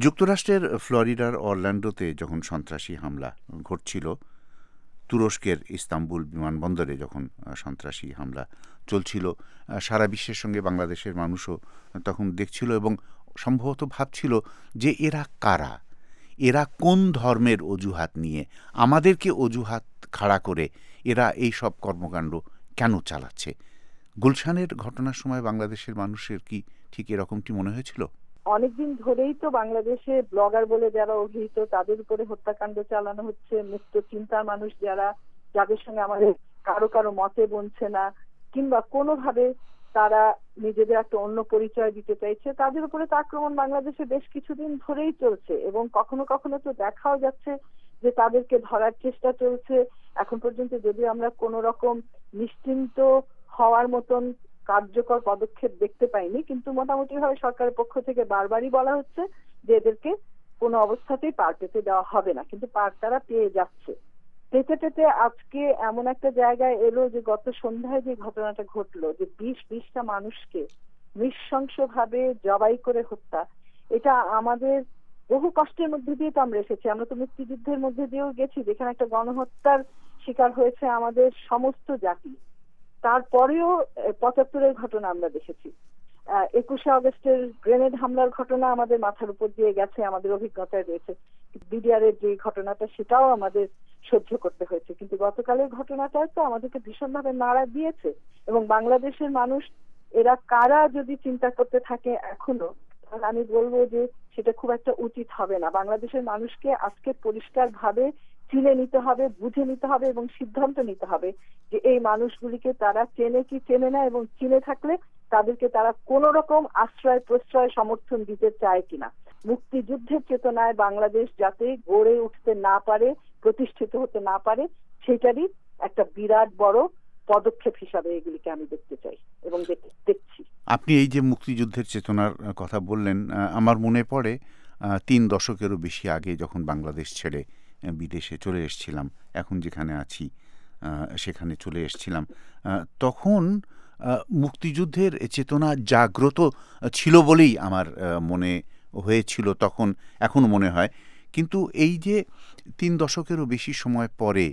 যুক্তরাষ্ট্রের ফ্লোরিডার অরল্যান্ডোতে যখন সন্ত্রাসী হামলা ঘটছিল, তুরস্কের ইস্তাম্বুল বিমানবন্দরে যখন সন্ত্রাসী হামলা চলছিল, সারা বিশ্বের সঙ্গে বাংলাদেশের মানুষও তখন দেখছিল এবং সম্ভবত ভাবছিল যে এরা কারা, এরা কোন ধর্মের অজুহাত নিয়ে, আমাদেরকে অজুহাত খাড়া করে এরা এই সব কর্মকাণ্ড কেন চালাচ্ছে। গুলশানের ঘটনার সময় বাংলাদেশের মানুষের কি ঠিক এরকমটি মনে হয়েছিল? অনেকদিন ধরেই তো বাংলাদেশে ব্লগার বলে যারা অভিহিত তাদের উপরে হত্যাকাণ্ড চালানো হচ্ছে। মুক্ত চিন্তার মানুষ যারা, যাদের সঙ্গে আমাদের কারো কারো মতে বনছে না কিংবা কোনোভাবে তারা নিজেদের একটা অন্য পরিচয় দিতে চাইছে, তাদের উপরে তো আক্রমণ বাংলাদেশে বেশ কিছুদিন ধরেই চলছে এবং কখনো কখনো তো দেখাও যাচ্ছে যে তাদেরকে ধরার চেষ্টা চলছে। এখন পর্যন্ত যদিও আমরা কোন রকম নিশ্চিন্ত হওয়ার মতন কার্যকর পদক্ষেপ দেখতে পাইনি, কিন্তু মোটামুটি ভাবে সরকারের পক্ষ থেকে বারবারই বলা হচ্ছে যে এদেরকে কোনো অবস্থাতেই পার পেতে দেওয়া হবে না, কিন্তু পার তারা পেয়ে যাচ্ছে। পেতে পেতে আজকে এমন একটা জায়গায় এলো যে গত সন্ধ্যায় যে ঘটনাটা ঘটলো, যে 20টা মানুষকে নৃশংসভাবে জবাই করে হত্যা, এটা আমাদের বহু কষ্টের মধ্যে দিয়ে তো আমরা এসেছি। আমরা তো মুক্তিযুদ্ধের মধ্যে দিয়েও গেছি, যেখানে একটা গণহত্যার শিকার হয়েছে আমাদের সমস্ত জাতি। তারপরেও 75-এর ঘটনা আমরা দেখেছি, 21শে আগস্টের গ্রেনেড হামলার ঘটনা আমাদের মাথার উপর দিয়ে গেছে, আমাদের অভিজ্ঞতায় রয়েছে। বিডিআর এর যে ঘটনাটা সেটাও আমাদের সহ্য করতে হয়েছে, কিন্তু গতকালের ঘটনাটা তো আমাদেরকে ভীষণভাবে নাড়া দিয়েছে। এবং বাংলাদেশের মানুষ এরা কারা যদি চিন্তা করতে থাকে এখনো, তাহলে আমি বলবো যে সেটা খুব একটা উচিত হবে না। বাংলাদেশের মানুষকে আজকে পরিষ্কার ভাবে চিনে নিতে হবে, বুঝে নিতে হবে এবং সিদ্ধান্ত নিতে হবে যে এই মানুষগুলিকে তারা চেনে কি চেনে না, এবং চিনে থাকলে তাদেরকে তারা কোন রকম আশ্রয় প্রশ্রয় সমর্থন দিতে চায় কিনা। মুক্তিযুদ্ধের চেতনায় বাংলাদেশ যাতে গড়ে উঠতে না পারে, প্রতিষ্ঠিত হতে না পারে, সেটারই একটা বিরাট বড় পদক্ষেপ হিসাবে এগুলিকে আমি দেখতে চাই এবং দেখছি। আপনি এই যে মুক্তিযুদ্ধের চেতনার কথা বললেন, আমার মনে পড়ে 3 দশকেরও বেশি আগে যখন বাংলাদেশ ছেড়ে বিদেশে চলে এসেছিলাম, এখন যেখানে আছি সেখানে চলে এসেছিলাম, তখন মুক্তিযুদ্ধের চেতনা জাগ্রত ছিল বলেই আমার মনে হয়েছিল তখন, এখনও মনে হয়। কিন্তু এই যে 3 দশকেরও বেশি সময় পরে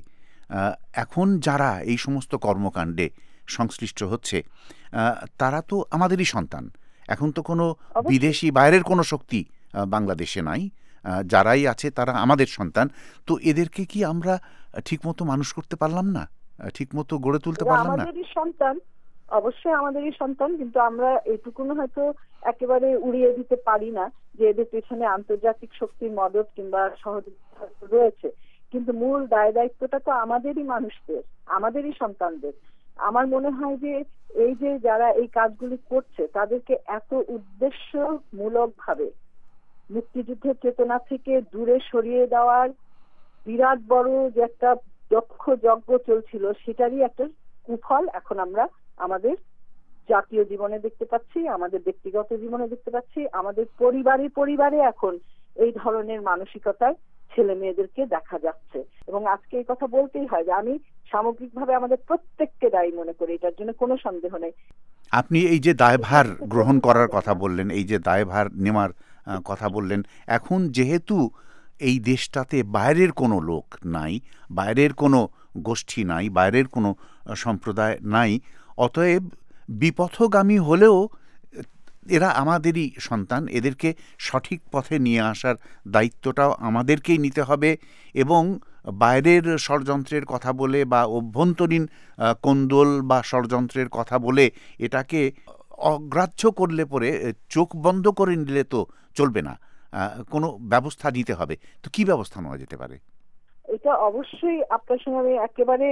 এখন যারা এই সমস্ত কর্মকাণ্ডে সংশ্লিষ্ট হচ্ছে, তারা তো আমাদেরই সন্তান। এখন তো কোনো বিদেশি বাইরের কোনো শক্তি বাংলাদেশে নাই, যারাই আছে তারা আমাদের সন্তান। তো এদেরকে কি আমরা ঠিকমতো মানুষ করতে পারলাম না, ঠিকমতো গড়ে তুলতে পারলাম না? আমাদেরই সন্তান, অবশ্যই আমাদেরই সন্তান, কিন্তু আমরা এইটুকুনো হয়তো একেবারে উড়িয়ে দিতে পারি না যে এদের পেছনে আন্তর্জাতিক শক্তির মদত কিংবা সহযোগিতা রয়েছে। কিন্তু মূল দায় দায়িত্বটা তো আমাদেরই মানুষদের, আমাদেরই সন্তানদের। আমার মনে হয় যে এই যে যারা এই কাজগুলি করছে তাদেরকে এত উদ্দেশ্যমূলক ভাবে মুক্তিযুদ্ধের চেতনা থেকে দূরে সরিয়ে দেওয়ার বিরাট বড় যে একটা দক্ষ যজ্ঞ চলছিল, সেটারই একটা কুফল এখন আমরা আমাদের জাতীয় জীবনে দেখতে পাচ্ছি, আমাদের ব্যক্তিগত জীবনে দেখতে পাচ্ছি, আমাদের পরিবারে এখন এই ধরনের মানসিকতার ছেলে মেয়েদেরকে দেখা যাচ্ছে। এবং আজকে এই কথা বলতেই হয় যে আমি সামগ্রিকভাবে আমাদের প্রত্যেককে দায়ী মনে করি, এটার জন্য কোনো সন্দেহ নেই। আপনি এই যে দায়ভার গ্রহণ করার কথা বললেন, এই যে দায়ভার নেওয়ার কথা বললেন, এখন যেহেতু এই দেশটাতে বাইরের কোনো লোক নাই, বাইরের কোনো গোষ্ঠী নাই, বাইরের কোনো সম্প্রদায় নাই, অতএব বিপথগামী হলেও এরা আমাদেরই সন্তান, এদেরকে সঠিক পথে নিয়ে আসার দায়িত্বটাও আমাদেরকেই নিতে হবে। এবং বাইরের ষড়যন্ত্রের কথা বলে বা অভ্যন্তরীণ কোন্দল বা ষড়যন্ত্রের কথা বলে এটাকে অগ্রাহ্য করলে পরে, চোখ বন্ধ করে নিলে তো চলবে না, কোনো ব্যবস্থা নিতে হবে। তো কি ব্যবস্থা নেওয়া যেতে পারে? এটা অবশ্যই আপনার সঙ্গে আমি একেবারে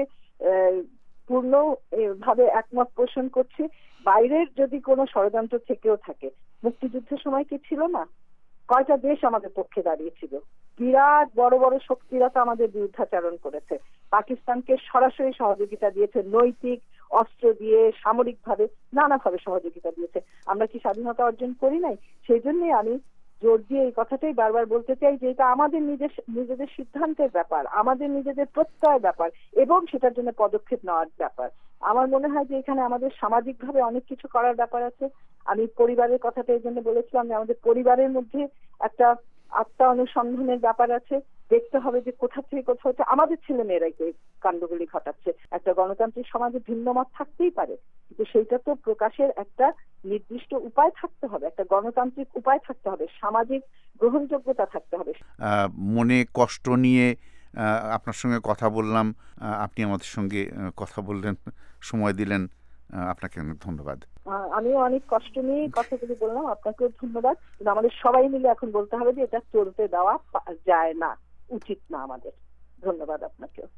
পূর্ণ ভাবে একমত পোষণ করছি। বাইরের যদি কোনো ষড়যন্ত্র থেকেও থাকে, মুক্তিযুদ্ধের সময় কি ছিল না, কয়টা দেশ আমাদের পক্ষে দাঁড়িয়েছিল, বিরাট বড় বড় শক্তিরা তো আমাদের বিরুদ্ধাচরণ করেছে, পাকিস্তানকে সরাসরি সহযোগিতা দিয়েছে, নৈতিক অস্ত্র দিয়ে, সামরিকভাবে নানাভাবে সহযোগিতা দিয়েছে। আমরা কি স্বাধীনতা অর্জন করি নাই? সেই জন্যই আমি জোর দিয়ে এই কথাটাই বারবার বলতে চাই যে এটা আমাদের নিজেদের সিদ্ধান্তের ব্যাপার, আমাদের নিজেদের প্রত্যয় ব্যাপার এবং সেটার জন্য পদক্ষেপ নেওয়ার ব্যাপার। আমার মনে হয় যে এখানে আমাদের সামাজিকভাবে অনেক কিছু করার ব্যাপার আছে। আমি পরিবারের কথাটা এই জন্য বলেছিলাম যে আমাদের পরিবারের মধ্যে একটা আত্মা অনুসন্ধানের ব্যাপার আছে, দেখতে হবে যে কোথা থেকে কোথাও হচ্ছে আমাদের ছেলে মেয়েরাই এই কাণ্ডগুলি ঘটাচ্ছে। একটা গণতান্ত্রিক সমাজে ভিন্ন মত থাকতেই পারে, কিন্তু সেইটা তো প্রকাশের একটা নির্দিষ্ট উপায় থাকতে হবে, একটা গণতান্ত্রিক উপায় থাকতে হবে, সামাজিক গ্রহণযোগ্যতা থাকতে হবে। মনে কষ্ট নিয়ে আপনার সঙ্গে কথা বললাম, আপনি আমাদের সঙ্গে কথা বললেন, সময় দিলেন, আপনাকে অনেক ধন্যবাদ। আমিও অনেক কষ্ট নিয়ে কথাগুলি বললাম, আপনাকেও ধন্যবাদ। কিন্তু আমাদের সবাই মিলে এখন বলতে হবে যে এটা চলতে দেওয়া যায় না, উচিত না আমাদের। ধন্যবাদ আপনাকেও।